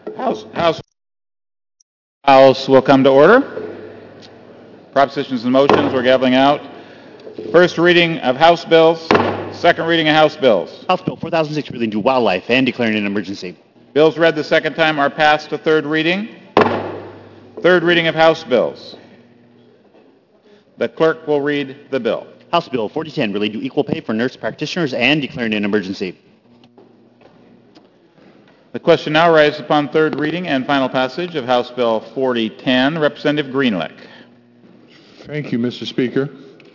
House will come to order. Propositions and motions, we're gaveling out. First reading of House bills. Second reading of House bills. House Bill 4006 relating to wildlife and declaring an emergency. Bills read the second time are passed to third reading. Third reading of House bills. The clerk will read the bill. House Bill 4010 relating to equal pay for nurse practitioners and declaring an emergency. The question now arises upon third reading and final passage of House Bill 4010. Representative Greenlick. Thank you, Mr. Speaker.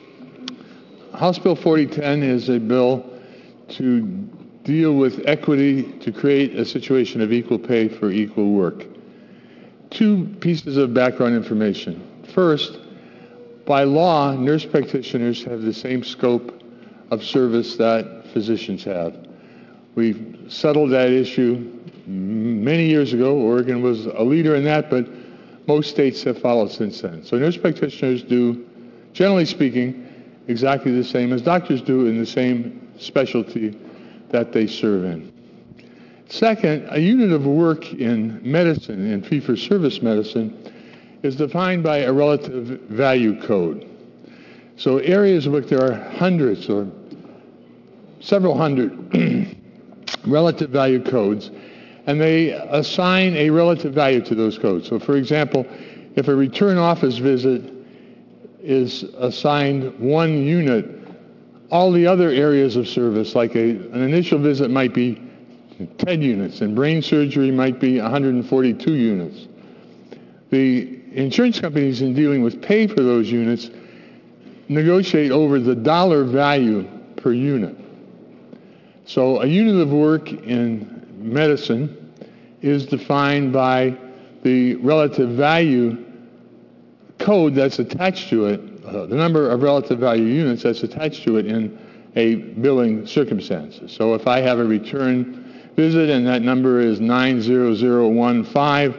House Bill 4010 is a bill to deal with equity to create a situation of equal pay for equal work. Two pieces of background information. First, by law, nurse practitioners have the same scope of service that physicians have. We've settled that issue many years ago. Oregon was a leader in that, but most states have followed since then. So nurse practitioners do, generally speaking, exactly the same as doctors do in the same specialty that they serve in. Second, a unit of work in medicine, in fee-for-service medicine, is defined by a relative value code. So areas of which there are hundreds or several hundred relative value codes, and they assign a relative value to those codes. So for example, if a return office visit is assigned 1 unit, all the other areas of service, like an initial visit might be 10 units, and brain surgery might be 142 units. The insurance companies, in dealing with pay for those units, negotiate over the dollar value per unit. So a unit of work in medicine is defined by the relative value code that's attached to it, the number of relative value units that's attached to it in a billing circumstances. So if I have a return visit and that number is 90015,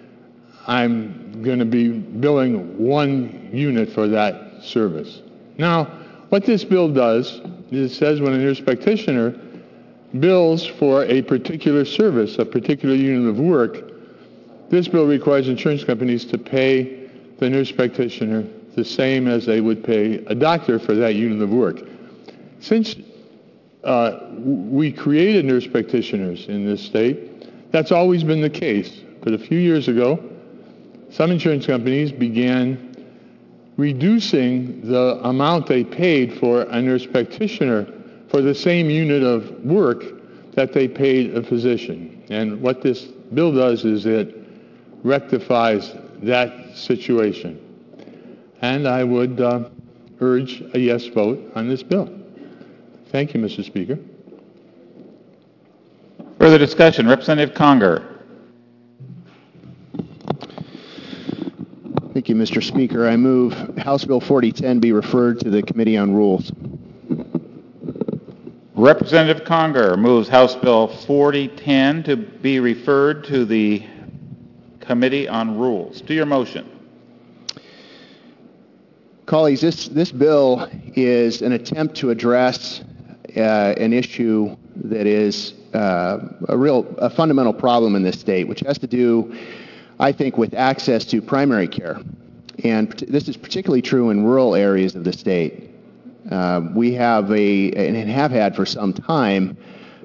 I'm going to be billing 1 unit for that service. Now, what this bill does is it says when a nurse practitioner bills for a particular service, a particular unit of work, this bill requires insurance companies to pay the nurse practitioner the same as they would pay a doctor for that unit of work. Since we created nurse practitioners in this state, that's always been the case. But a few years ago, some insurance companies began reducing the amount they paid for a nurse practitioner for the same unit of work that they paid a physician. And what this bill does is it rectifies that situation. And I would urge a yes vote on this bill. Thank you, Mr. Speaker. Further discussion. Representative Conger. Thank you, Mr. Speaker. I move House Bill 4010 be referred to the Committee on Rules. Representative Conger moves House Bill 4010 to be referred to the Committee on Rules. To your motion. Colleagues, this bill is an attempt to address an issue that is a fundamental problem in this state, which has to do, I think, with access to primary care. And this is particularly true in rural areas of the state. We have and have had for some time,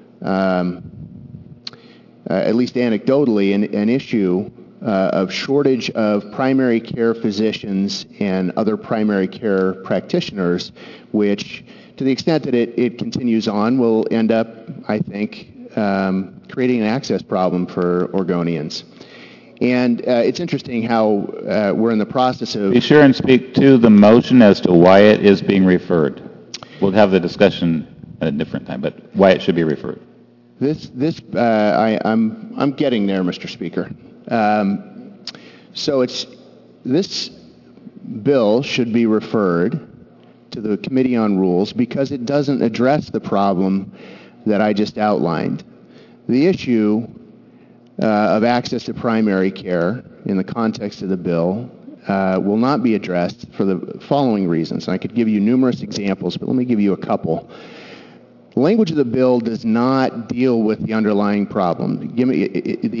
at least anecdotally, an issue of shortage of primary care physicians and other primary care practitioners, which, to the extent that it continues on, will end up, I think, creating an access problem for Oregonians. And it's interesting how we're in the process of... Be sure and speak to the motion as to why it is being referred. We'll have the discussion at a different time, but why it should be referred. I'm getting there, Mr. Speaker. So this bill should be referred to the Committee on Rules because it doesn't address the problem that I just outlined. The issue of access to primary care in the context of the bill will not be addressed for the following reasons. I could give you numerous examples, but let me give you a couple. The language of the bill does not deal with the underlying problem. Give me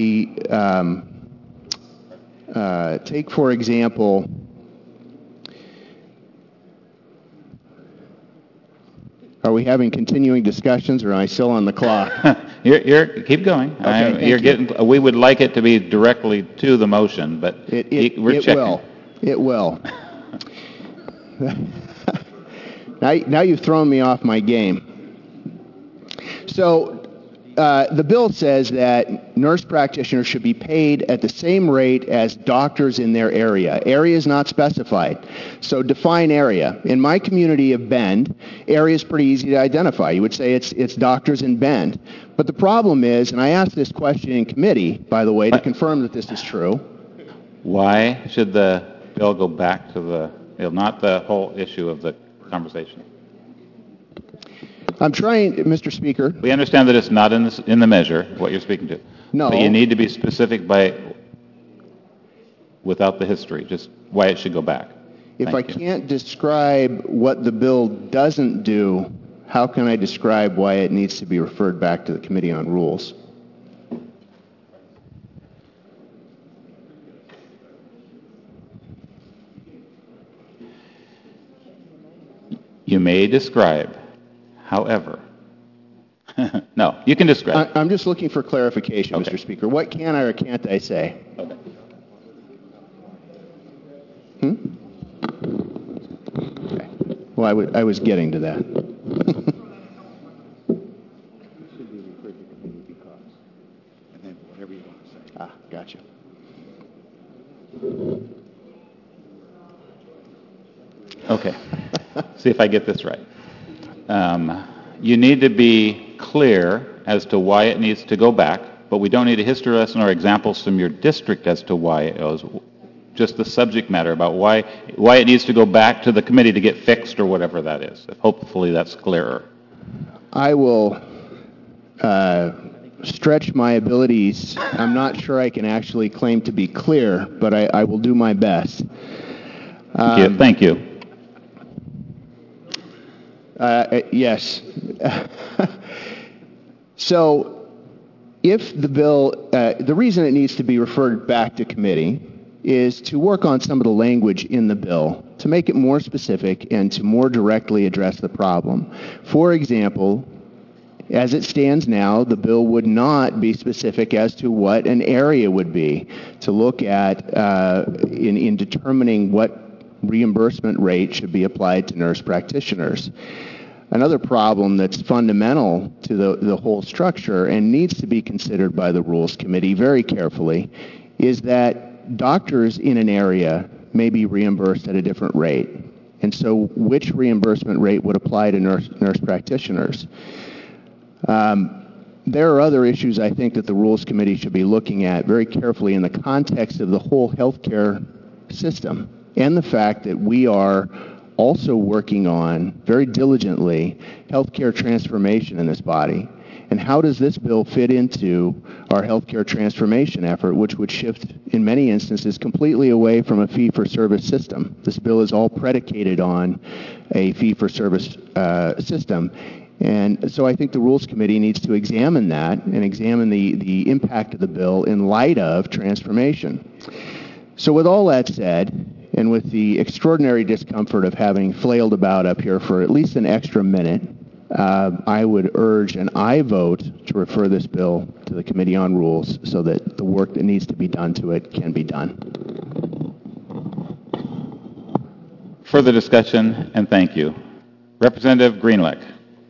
take, for example, are we having continuing discussions, or am I still on the clock? Keep going. Okay, We would like it to be directly to the motion, but we're checking. It will. Now you've thrown me off my game. So the bill says that nurse practitioners should be paid at the same rate as doctors in their area. Area is not specified. So define area. In my community of Bend, area is pretty easy to identify. You would say it's doctors in Bend. But the problem is, and I asked this question in committee, by the way, to confirm that this is true. Why should the bill go back to not the whole issue of the conversation? I'm trying, Mr. Speaker. We understand that it's not in the measure, what you're speaking to. No. But you need to be specific without the history, just why it should go back. If I can't describe what the bill doesn't do, how can I describe why it needs to be referred back to the Committee on Rules? You may describe. However, no, you can describe. I'm just looking for clarification, Okay. Mr. Speaker. What can I or can't I say? Okay. Okay. Well, I was getting to that. Gotcha. Okay. See if I get this right. You need to be clear as to why it needs to go back, but we don't need a history lesson or examples from your district as to why it goes. Just the subject matter about why it needs to go back to the committee to get fixed or whatever that is. Hopefully that's clearer. I will stretch my abilities. I'm not sure I can actually claim to be clear, but I will do my best. Thank you. Yes. So if the bill, the reason it needs to be referred back to committee is to work on some of the language in the bill to make it more specific and to more directly address the problem. For example, as it stands now, the bill would not be specific as to what an area would be to look at in determining what reimbursement rate should be applied to nurse practitioners. Another problem that's fundamental to the whole structure and needs to be considered by the Rules Committee very carefully is that doctors in an area may be reimbursed at a different rate. And so which reimbursement rate would apply to nurse practitioners? There are other issues I think that the Rules Committee should be looking at very carefully in the context of the whole healthcare system and the fact that we are also working on, very diligently, healthcare transformation in this body. And how does this bill fit into our healthcare transformation effort, which would shift, in many instances, completely away from a fee-for-service system? This bill is all predicated on a fee-for-service system. And so I think the Rules Committee needs to examine that and examine the impact of the bill in light of transformation. So with all that said, and with the extraordinary discomfort of having flailed about up here for at least an extra minute, I would urge an aye vote to refer this bill to the Committee on Rules so that the work that needs to be done to it can be done. Further discussion, and thank you. Representative Greenlick.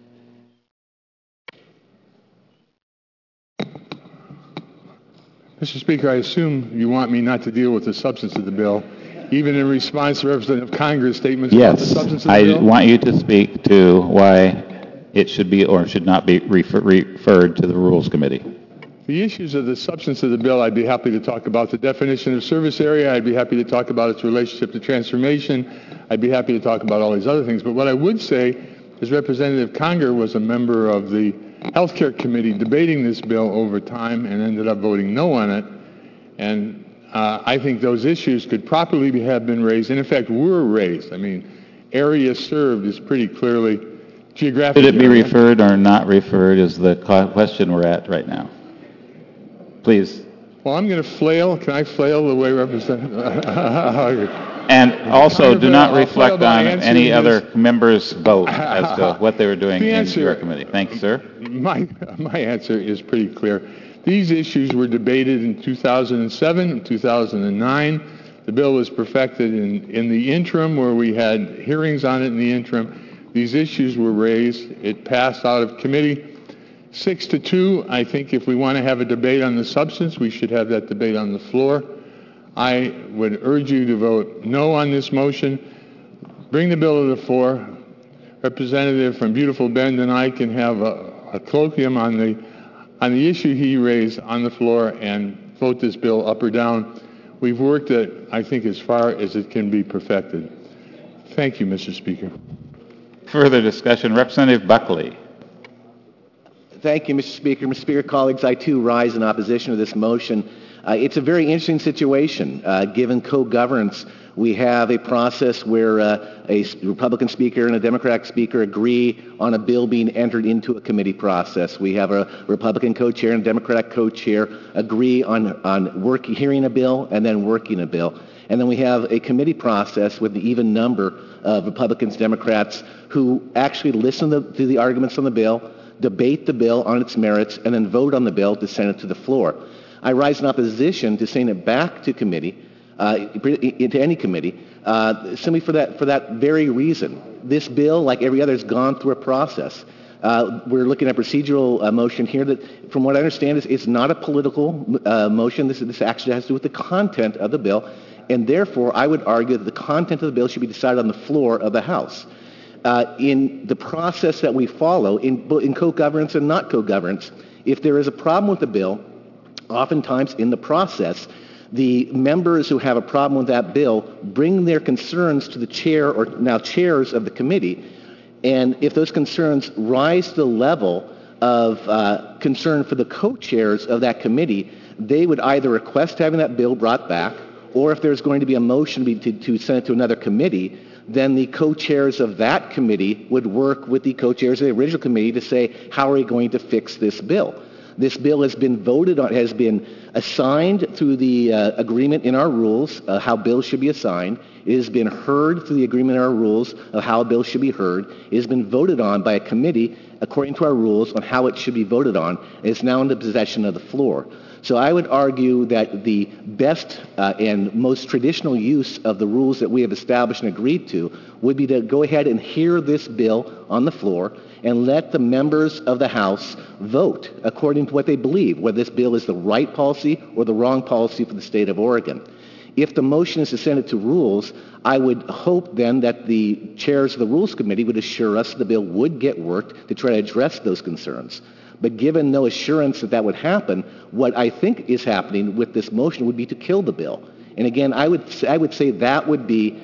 Mr. Speaker, I assume you want me not to deal with the substance of the bill, even in response to Representative Conger's statements about the substance of the bill? Yes, I want you to speak to why it should be or should not be referred to the Rules Committee. The issues of the substance of the bill, I'd be happy to talk about. The definition of service area, I'd be happy to talk about its relationship to transformation. I'd be happy to talk about all these other things. But what I would say is Representative Conger was a member of the Healthcare Committee debating this bill over time and ended up voting no on it. And I think those issues could properly have been raised, and in fact were raised. I mean, area served is pretty clearly geographic Should it be area. referred or not referred is the question we're at right now. Please. Well, I'm going to flail. Can I flail the way Representative? And also, do not I'll flail reflect by on answering any this. other member's vote as to what they were doing The in answer- your committee. Thank you, sir. My answer is pretty clear. These issues were debated in 2007 and 2009. The bill was perfected in the interim, where we had hearings on it in the interim. These issues were raised. It passed out of committee 6-2. I think if we want to have a debate on the substance, we should have that debate on the floor. I would urge you to vote no on this motion. Bring the bill to the floor. Representative from beautiful Bend and I can have a colloquium on the issue he raised on the floor and vote this bill up or down. We've worked it, I think, as far as it can be perfected. Thank you, Mr. Speaker. Further discussion. Representative Buckley. Thank you, Mr. Speaker. Mr. Speaker, colleagues, I too rise in opposition to this motion. It's a very interesting situation. Given co-governance, we have a process where a Republican speaker and a Democratic speaker agree on a bill being entered into a committee process. We have a Republican co-chair and a Democratic co-chair agree on hearing a bill and then working a bill. And then we have a committee process with the even number of Republicans, Democrats who actually listen to the arguments on the bill, debate the bill on its merits, and then vote on the bill to send it to the floor. I rise in opposition to sending it back to committee, into any committee, simply for that very reason. This bill, like every other, has gone through a process. We're looking at a procedural motion here that, from what I understand, is not a political motion. This actually has to do with the content of the bill, and therefore I would argue that the content of the bill should be decided on the floor of the House. In the process that we follow, in co-governance and not co-governance, if there is a problem with the bill, oftentimes in the process, the members who have a problem with that bill bring their concerns to the chair or now chairs of the committee. And if those concerns rise to the level of concern for the co-chairs of that committee, they would either request having that bill brought back, or if there's going to be a motion to send it to another committee, then the co-chairs of that committee would work with the co-chairs of the original committee to say, how are we going to fix this bill? This bill has been voted on, has been assigned through the agreement in our rules, how bills should be assigned. It has been heard through the agreement in our rules of how a bill should be heard. It has been voted on by a committee according to our rules on how it should be voted on. It's now in the possession of the floor. So I would argue that the best and most traditional use of the rules that we have established and agreed to would be to go ahead and hear this bill on the floor and let the members of the House vote according to what they believe, whether this bill is the right policy or the wrong policy for the state of Oregon. If the motion is to send it to rules, I would hope then that the chairs of the Rules Committee would assure us the bill would get worked to try to address those concerns. But given no assurance that would happen, what I think is happening with this motion would be to kill the bill. And again, I would say that would be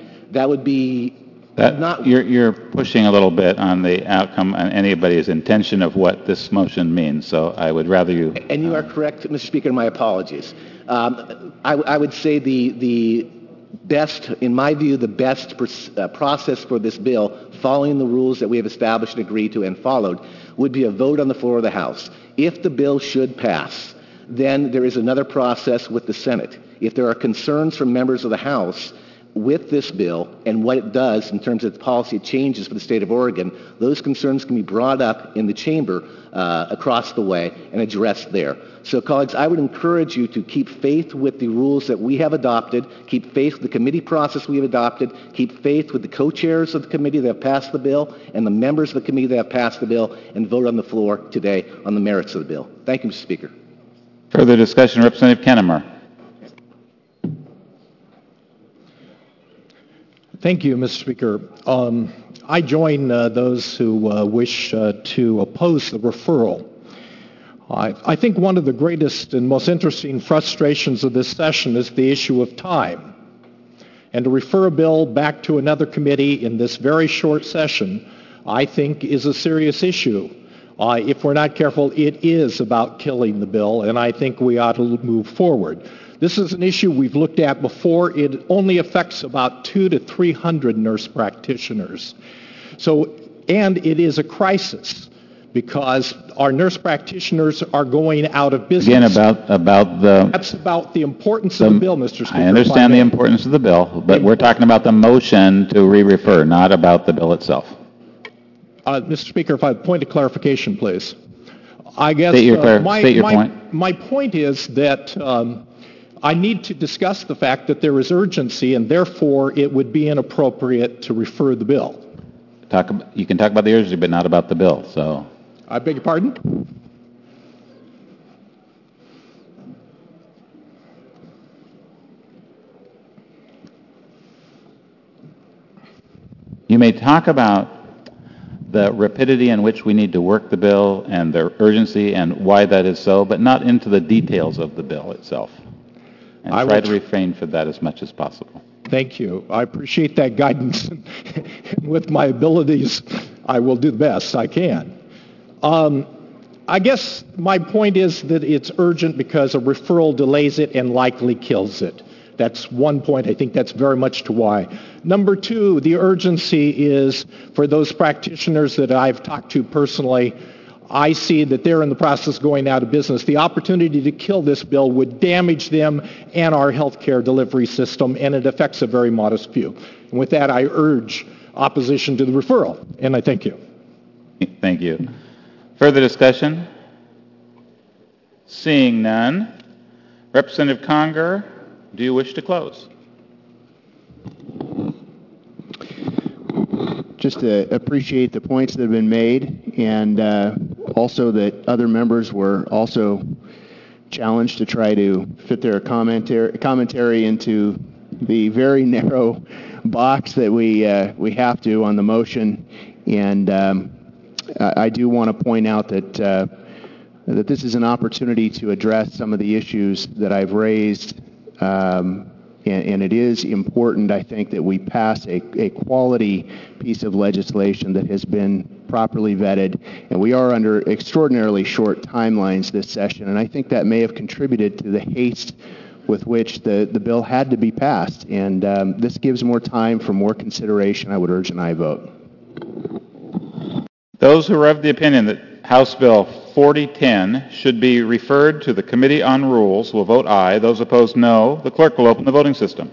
not. You're pushing a little bit on the outcome and anybody's intention of what this motion means. So I would rather you. And you are correct, Mr. Speaker. My apologies. I would say the best, in my view, the best process for this bill, following the rules that we have established and agreed to and followed, would be a vote on the floor of the House. If the bill should pass, then there is another process with the Senate. If there are concerns from members of the House with this bill and what it does in terms of policy changes for the state of Oregon, those concerns can be brought up in the chamber across the way and addressed there. So, colleagues, I would encourage you to keep faith with the rules that we have adopted, keep faith with the committee process we have adopted, keep faith with the co-chairs of the committee that have passed the bill and the members of the committee that have passed the bill, and vote on the floor today on the merits of the bill. Thank you, Mr. Speaker. Further discussion, Representative Kennemer. Thank you, Mr. Speaker. I join those who wish to oppose the referral. I think one of the greatest and most interesting frustrations of this session is the issue of time. And to refer a bill back to another committee in this very short session, I think, is a serious issue. If we're not careful, it is about killing the bill, and I think we ought to move forward. This is an issue we've looked at before. It only affects about 200 to 300 nurse practitioners. So And it is a crisis because our nurse practitioners are going out of business. Again, about the... That's about the importance of the bill, Mr. Speaker. I understand the importance of the bill, but we're talking about the motion to re-refer, not about the bill itself. Mr. Speaker, if I have a point of clarification, please. I guess State your point. My point is that I need to discuss the fact that there is urgency, and therefore it would be inappropriate to refer the bill. You can talk about the urgency, but not about the bill. So, I beg your pardon? you may talk about the rapidity in which we need to work the bill and the urgency and why that is so, but not into the details of the bill itself. And try to refrain from that as much as possible. Thank you. I appreciate that guidance. With my abilities, I will do the best I can. I guess my point is that it's urgent because a referral delays it and likely kills it. That's one point. I think that's very much to why. Number two, the urgency is for those practitioners that I've talked to personally. I see that they're in the process of going out of business. The opportunity to kill this bill would damage them and our healthcare delivery system, and it affects a very modest few. And with that, I urge opposition to the referral, and I thank you. Thank you. Further discussion? Seeing none. Representative Conger, do you wish to close? Just to appreciate the points that have been made, and also that other members were also challenged to try to fit their commentary into the very narrow box that we have to on the motion. And I do want to point out that that this is an opportunity to address some of the issues that I've raised. And it is important, I think, that we pass a quality piece of legislation that has been properly vetted. And we are under extraordinarily short timelines this session, and I think that may have contributed to the haste with which the bill had to be passed. And this gives more time for more consideration. I would urge an aye vote. Those who are of the opinion that House Bill 4010 should be referred to the Committee on Rules will vote aye. Those opposed, no. The clerk will open the voting system.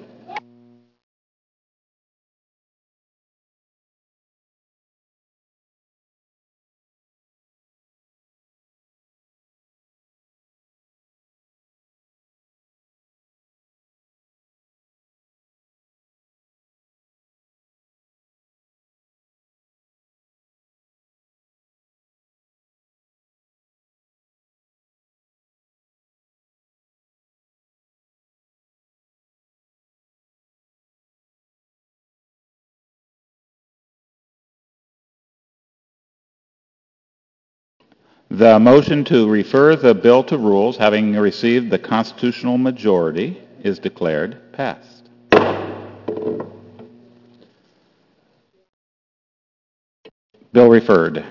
The motion to refer the bill to rules, having received the constitutional majority, is declared passed. Bill referred.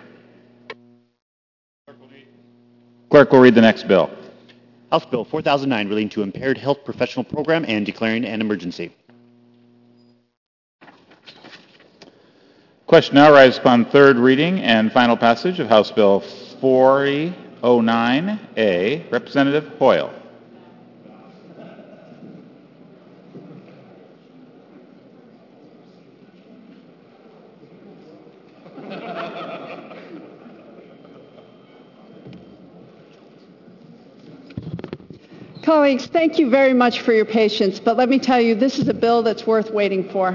Clerk will read the next bill. House Bill 4009 relating to Impaired Health Professional Program and declaring an emergency. Question now arises upon third reading and final passage of House Bill 4009A. Representative Hoyle. Colleagues, thank you very much for your patience, but let me tell you, this is a bill that's worth waiting for.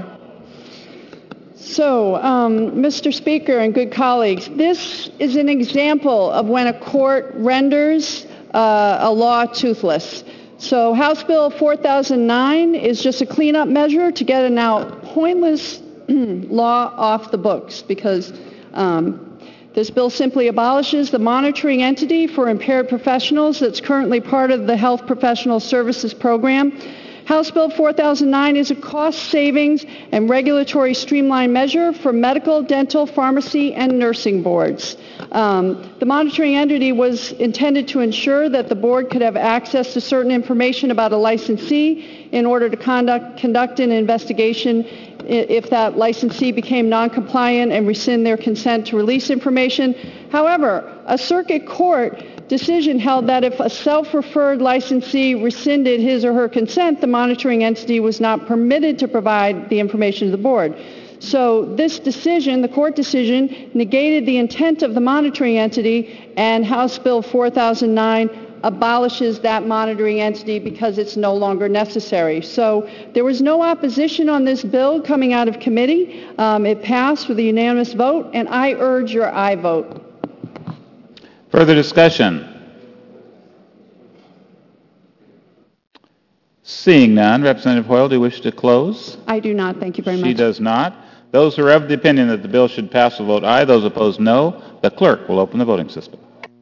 So, Mr. Speaker and good colleagues, this is an example of when a court renders a law toothless. So House Bill 4009 is just a cleanup measure to get a now pointless law off the books because this bill simply abolishes the monitoring entity for impaired professionals that's currently part of the Health Professional Services Program. House Bill 4009 is a cost savings and regulatory streamline measure for medical, dental, pharmacy, and nursing boards. The monitoring entity was intended to ensure that the board could have access to certain information about a licensee in order to conduct an investigation if that licensee became non-compliant and rescind their consent to release information. However, a circuit court decision held that if a self-referred licensee rescinded his or her consent, the monitoring entity was not permitted to provide the information to the board. So this decision, the court decision, negated the intent of the monitoring entity, and House Bill 4009 abolishes that monitoring entity because it's no longer necessary. So there was no opposition on this bill coming out of committee. It passed with a unanimous vote, and I urge your aye vote. Further discussion? Seeing none, Representative Hoyle, do you wish to close? I do not. Thank you very much. She does not. Those who are of the opinion that the bill should pass will vote aye. Those opposed, no. The clerk will open the voting system.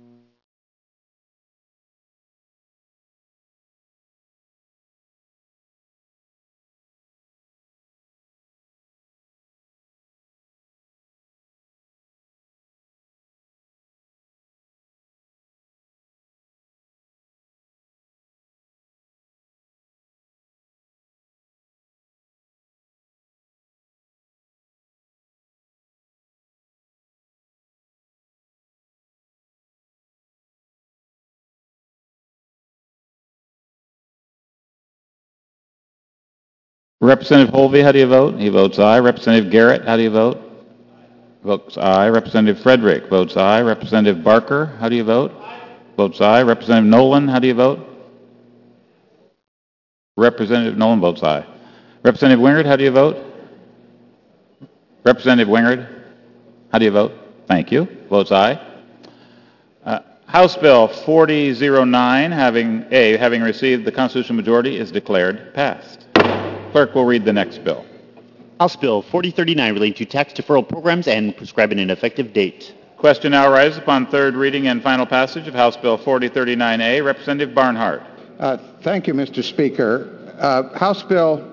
Representative Holvey, how do you vote? He votes aye. Representative Garrett, how do you vote? Votes aye. Representative Frederick votes aye. Representative Barker, how do you vote? Votes aye. Representative Nolan, how do you vote? Representative Nolan votes aye. Representative Wingard, how do you vote? Representative Wingard, how do you vote? Thank you. Votes aye. House Bill 4009, having received the constitutional majority, is declared passed. Clerk will read the next bill. House Bill 4039 relating to tax deferral programs and prescribing an effective date. Question now arises upon third reading and final passage of House Bill 4039A. Representative Barnhart. Thank you, Mr. Speaker. House Bill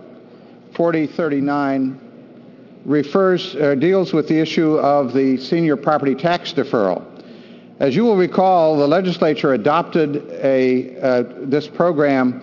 4039 deals with the issue of the senior property tax deferral. As you will recall, the legislature adopted this program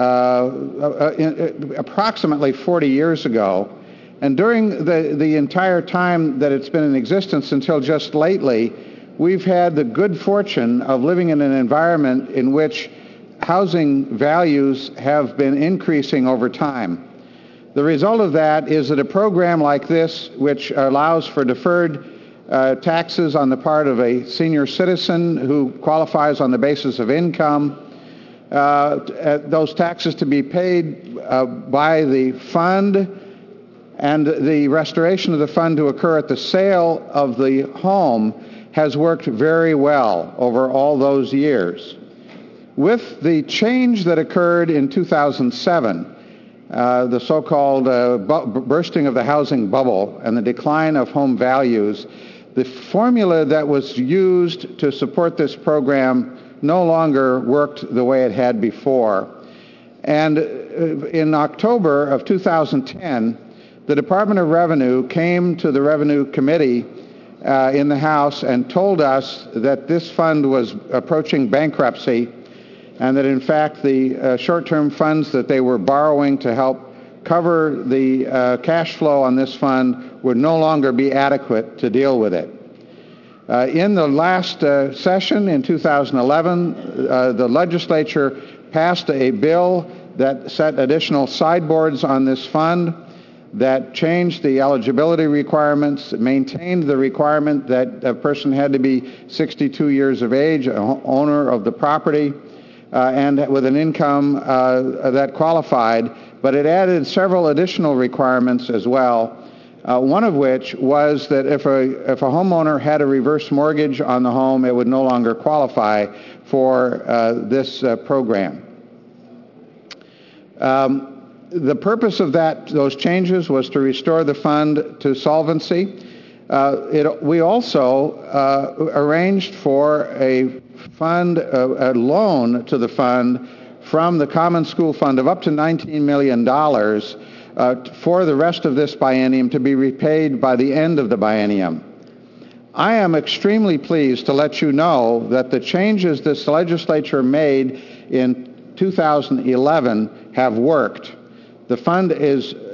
approximately 40 years ago, and during the entire time that it's been in existence until just lately, we've had the good fortune of living in an environment in which housing values have been increasing over time. The result of that is that a program like this, which allows for deferred taxes on the part of a senior citizen who qualifies on the basis of income, those taxes to be paid by the fund, and the restoration of the fund to occur at the sale of the home has worked very well over all those years. With the change that occurred in 2007, the so-called bursting of the housing bubble and the decline of home values, the formula that was used to support this program no longer worked the way it had before. And in October of 2010, the Department of Revenue came to the Revenue Committee in the House and told us that this fund was approaching bankruptcy, and that in fact the short-term funds that they were borrowing to help cover the cash flow on this fund would no longer be adequate to deal with it. In the last session in 2011, the legislature passed a bill that set additional sideboards on this fund, that changed the eligibility requirements, maintained the requirement that a person had to be 62 years of age, owner of the property, and with an income that qualified, but it added several additional requirements as well. One of which was that if a homeowner had a reverse mortgage on the home, it would no longer qualify for this program. The purpose of those changes was to restore the fund to solvency. We also arranged for a loan to the fund from the Common School Fund of up to $19 million for the rest of this biennium to be repaid by the end of the biennium. I am extremely pleased to let you know that the changes this legislature made in 2011 have worked. The fund is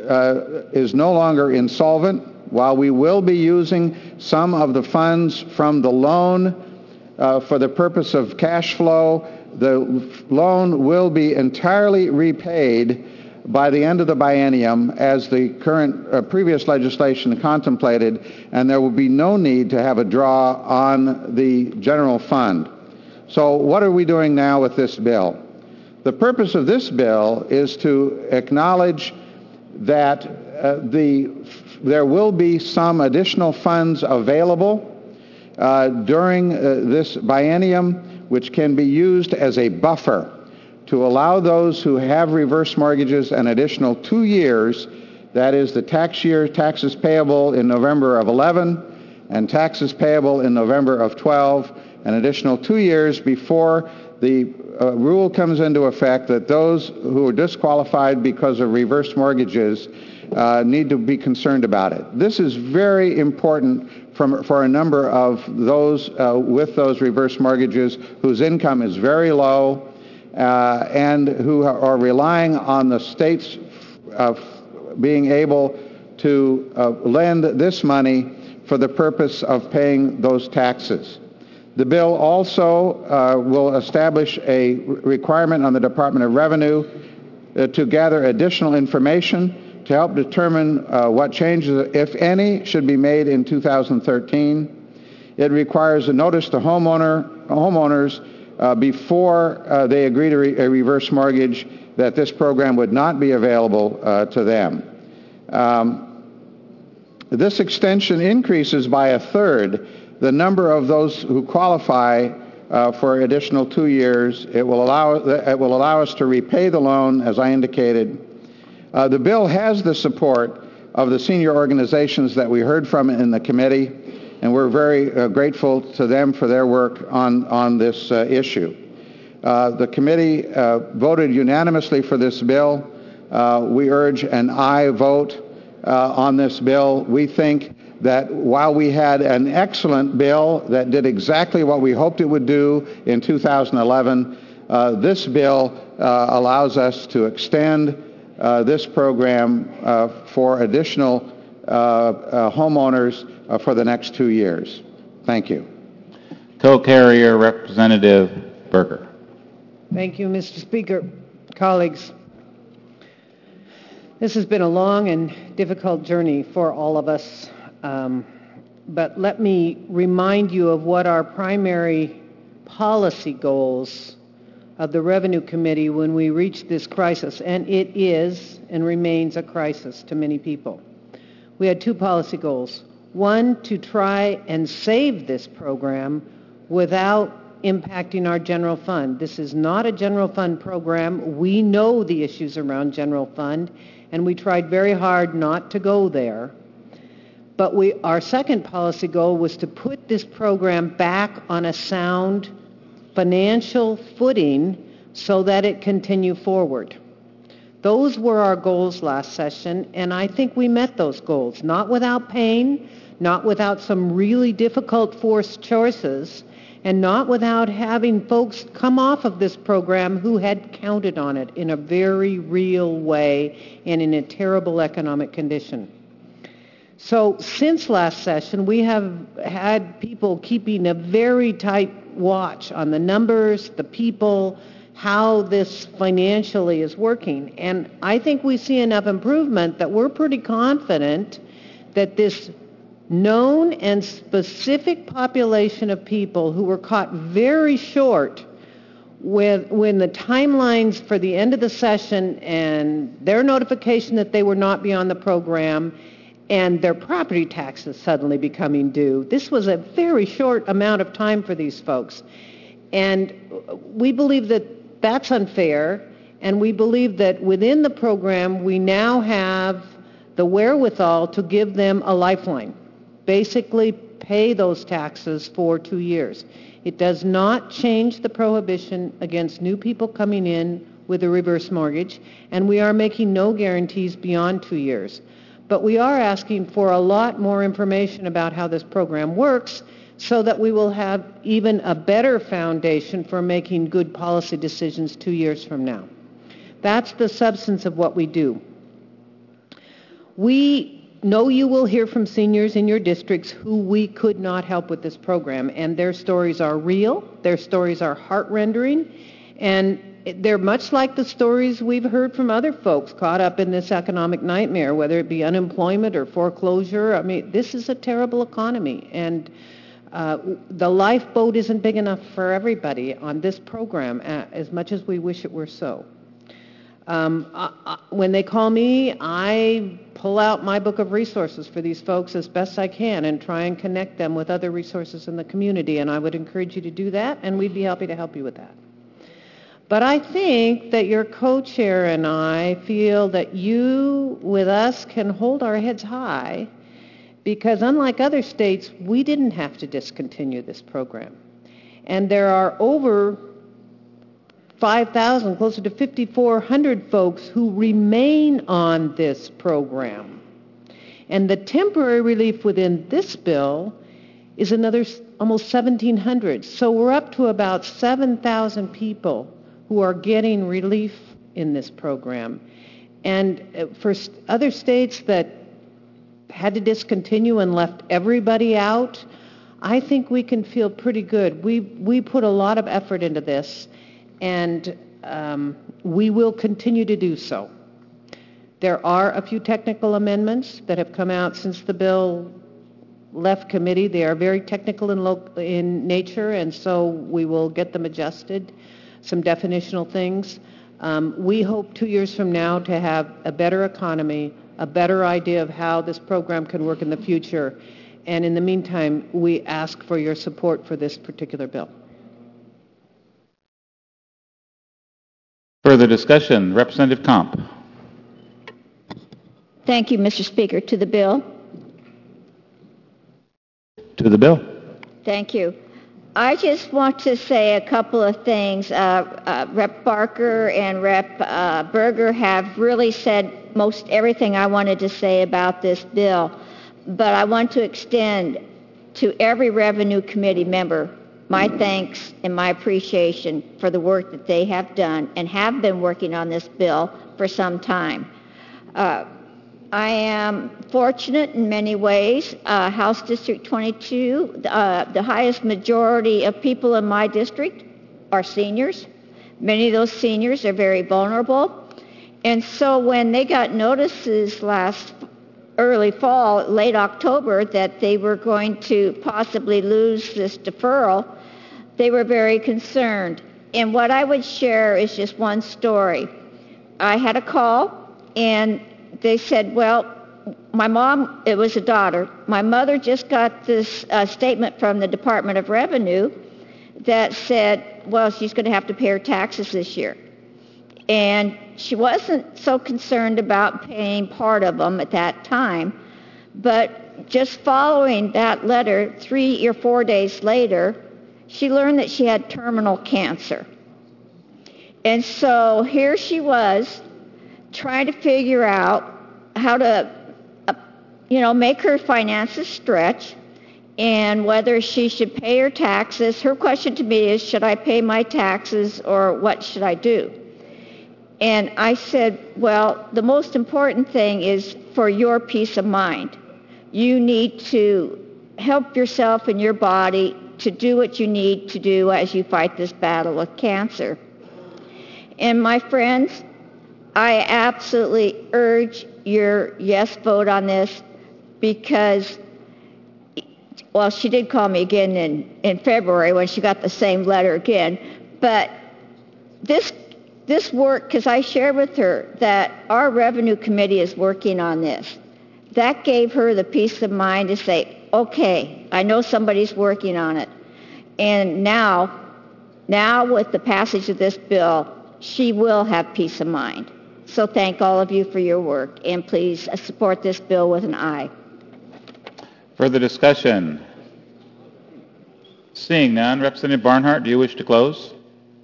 is no longer insolvent. While we will be using some of the funds from the loan for the purpose of cash flow, the loan will be entirely repaid by the end of the biennium as the current previous legislation contemplated, and there will be no need to have a draw on the general fund. So what are we doing now with this bill? The purpose of this bill is to acknowledge that there will be some additional funds available during this biennium, which can be used as a buffer to allow those who have reverse mortgages an additional 2 years, that is the tax year, taxes payable in November of 11 and taxes payable in November of 12, an additional 2 years before the rule comes into effect that those who are disqualified because of reverse mortgages need to be concerned about it. This is very important for a number of those with those reverse mortgages whose income is very low and who are relying on the states being able to lend this money for the purpose of paying those taxes. The bill also will establish a requirement on the Department of Revenue to gather additional information to help determine what changes, if any, should be made in 2013. It requires a notice to homeowners before they agree to a reverse mortgage that this program would not be available to them. This extension increases by a third the number of those who qualify for additional 2 years. It will allow us to repay the loan, as I indicated. The bill has the support of the senior organizations that we heard from in the committee, and we're very grateful to them for their work on this issue. The committee voted unanimously for this bill. We urge an aye vote on this bill. We think that while we had an excellent bill that did exactly what we hoped it would do in 2011, this bill allows us to extend this program for additional homeowners for the next 2 years. Thank you. Co-carrier Representative Berger. Thank you, Mr. Speaker. Colleagues, this has been a long and difficult journey for all of us, but let me remind you of what our primary policy goals of the Revenue Committee when we reached this crisis, and it is and remains a crisis to many people. We had two policy goals. One, to try and save this program without impacting our general fund. This is not a general fund program. We know the issues around general fund, and we tried very hard not to go there. But our second policy goal was to put this program back on a sound financial footing so that it continue forward. Those were our goals last session, and I think we met those goals, not without pain, not without some really difficult forced choices, and not without having folks come off of this program who had counted on it in a very real way and in a terrible economic condition. So since last session, we have had people keeping a very tight watch on the numbers, the people, how this financially is working. And I think we see enough improvement that we're pretty confident that this known and specific population of people who were caught very short when the timelines for the end of the session and their notification that they were not beyond the program and their property taxes suddenly becoming due. This was a very short amount of time for these folks. And we believe that that's unfair, and we believe that within the program we now have the wherewithal to give them a lifeline. Basically pay those taxes for 2 years. It does not change the prohibition against new people coming in with a reverse mortgage, and we are making no guarantees beyond 2 years. But we are asking for a lot more information about how this program works so that we will have even a better foundation for making good policy decisions 2 years from now. That's the substance of what we do. We know you will hear from seniors in your districts who we could not help with this program, and their stories are real, their stories are heart-rendering, and they're much like the stories we've heard from other folks caught up in this economic nightmare, whether it be unemployment or foreclosure. I mean, this is a terrible economy, and the lifeboat isn't big enough for everybody on this program, as much as we wish it were so. When they call me, I pull out my book of resources for these folks as best I can and try and connect them with other resources in the community, and I would encourage you to do that, and we'd be happy to help you with that. But I think that your co-chair and I feel that you, with us, can hold our heads high, because unlike other states, we didn't have to discontinue this program. And there are over 5,000, closer to 5,400 folks who remain on this program. And the temporary relief within this bill is another almost 1,700. So we're up to about 7,000 people who are getting relief in this program. And for other states that had to discontinue and left everybody out, I think we can feel pretty good. We put a lot of effort into this, and we will continue to do so. There are a few technical amendments that have come out since the bill left committee. They are very technical in nature, and so we will get them adjusted, some definitional things. We hope 2 years from now to have a better economy, a better idea of how this program can work in the future. And in the meantime, we ask for your support for this particular bill. Further discussion, Representative Comp. Thank you, Mr. Speaker. To the bill. To the bill. Thank you. I just want to say a couple of things. Rep. Barker and Rep. Berger have really said most everything I wanted to say about this bill, but I want to extend to every Revenue Committee member my thanks and my appreciation for the work that they have done and have been working on this bill for some time. I am fortunate in many ways. House District 22, the highest majority of people in my district are seniors. Many of those seniors are very vulnerable. And so when they got notices last early fall, late October, that they were going to possibly lose this deferral, they were very concerned. And what I would share is just one story. I had a call, and they said, well, my mom, it was a daughter, my mother just got this statement from the Department of Revenue that said, well, she's going to have to pay her taxes this year. And she wasn't so concerned about paying part of them at that time, but just following that letter, 3 or 4 days later, she learned that she had terminal cancer. And so here she was trying to figure out how to, make her finances stretch and whether she should pay her taxes. Her question to me is, should I pay my taxes or what should I do? And I said, well, the most important thing is for your peace of mind. You need to help yourself and your body to do what you need to do as you fight this battle with cancer. And my friends, I absolutely urge your yes vote on this because, well, she did call me again in February when she got the same letter again, but this work, because I shared with her that our Revenue Committee is working on this, that gave her the peace of mind to say, okay, I know somebody's working on it. And now with the passage of this bill, she will have peace of mind. So thank all of you for your work, and please support this bill with an aye. Further discussion? Seeing none, Representative Barnhart, do you wish to close?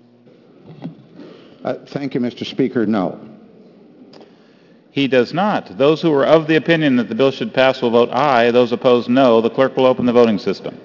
Thank you, Mr. Speaker. No. He does not. Those who are of the opinion that the bill should pass will vote aye. Those opposed, no. The clerk will open the voting system.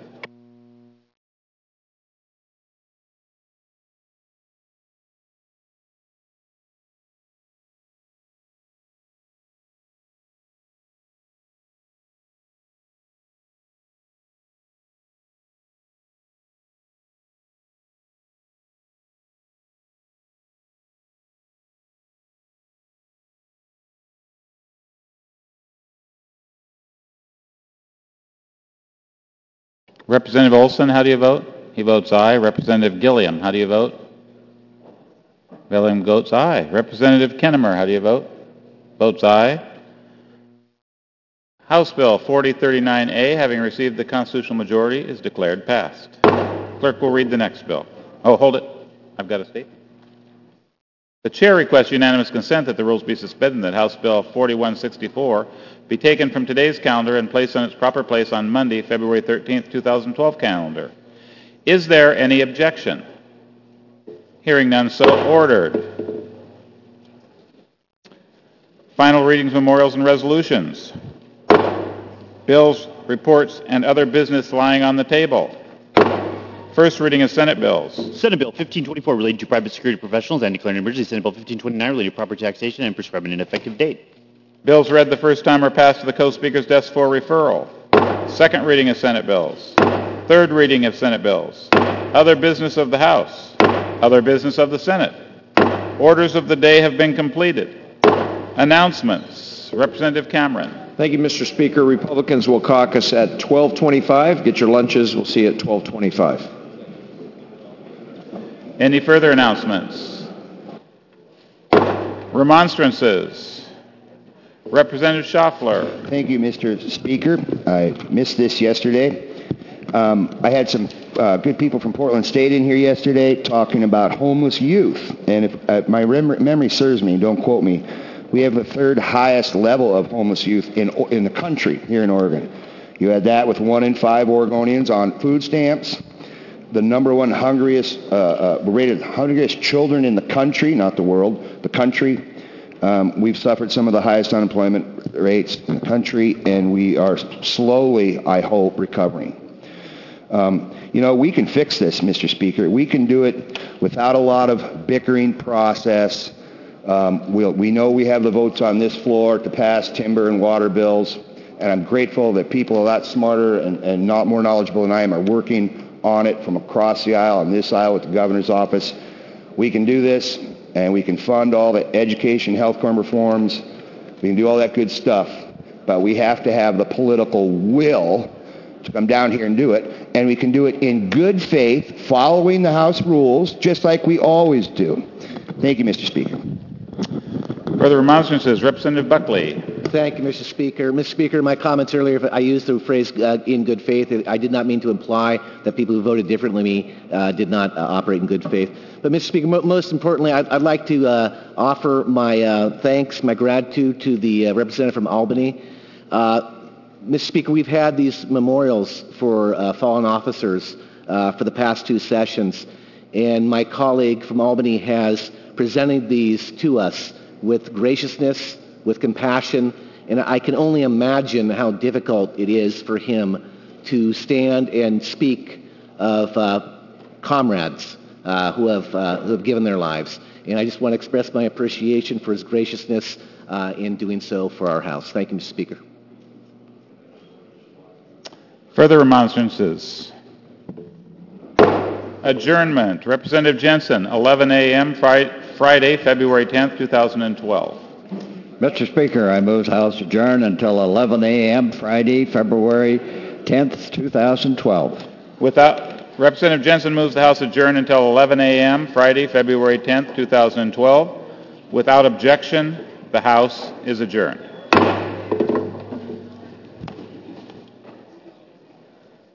Representative Olson, how do you vote? He votes aye. Representative Gilliam, how do you vote? Gilliam votes aye. Representative Kennemer, how do you vote? Votes aye. House Bill 4039A, having received the constitutional majority, is declared passed. Clerk will read the next bill. Oh, hold it. I've got a statement. The chair requests unanimous consent that the rules be suspended and that House Bill 4164 be taken from today's calendar and placed on its proper place on Monday, February 13th, 2012 calendar. Is there any objection? Hearing none, so ordered. Final readings, memorials, and resolutions. Bills, reports, and other business lying on the table. First reading of Senate bills. Senate Bill 1524 relating to private security professionals and declaring an emergency. Senate Bill 1529 relating to proper taxation and prescribing an effective date. Bills read the first time are passed to the co-speaker's desk for referral. Second reading of Senate bills. Third reading of Senate bills. Other business of the House. Other business of the Senate. Orders of the day have been completed. Announcements. Representative Cameron. Thank you, Mr. Speaker. Republicans will caucus at 12:25. Get your lunches. We'll see you at 12:25. Any further announcements? Remonstrances. Representative Schaffler. Thank you, Mr. Speaker. I missed this yesterday. I had some good people from Portland State in here yesterday talking about homeless youth. And if my memory serves me, don't quote me, we have the third highest level of homeless youth in the country here in Oregon. You had that with 1 in 5 Oregonians on food stamps. The number one rated hungriest children in the country, not the world, the country. We've suffered some of the highest unemployment rates in the country, and we are slowly, I hope, recovering. We can fix this, Mr. Speaker. We can do it without a lot of bickering process. We know we have the votes on this floor to pass timber and water bills, and I'm grateful that people a lot smarter and not more knowledgeable than I am are working on it from across the aisle, on this aisle with the governor's office. We can do this, and we can fund all the education, health care reforms. We can do all that good stuff, but we have to have the political will to come down here and do it, and we can do it in good faith, following the House rules, just like we always do. Thank you, Mr. Speaker. Further remonstrances. Representative Buckley. Thank you, Mr. Speaker. Mr. Speaker, in my comments earlier, I used the phrase in good faith. I did not mean to imply that people who voted differently than me did not operate in good faith. But, Mr. Speaker, most importantly, I'd like to offer my thanks, my gratitude to the representative from Albany. Mr. Speaker, we've had these memorials for fallen officers for the past 2 sessions, and my colleague from Albany has presented these to us with graciousness, with compassion, and I can only imagine how difficult it is for him to stand and speak of comrades who have given their lives. And I just want to express my appreciation for his graciousness in doing so for our House. Thank you, Mr. Speaker. Further remonstrances. Adjournment. Representative Jensen, 11 a.m. Friday, February 10th, 2012. Mr. Speaker, I move the House adjourn until 11 a.m. Friday, February 10th, 2012. Representative Jensen moves the House adjourn until 11 a.m. Friday, February 10th, 2012. Without objection, the House is adjourned.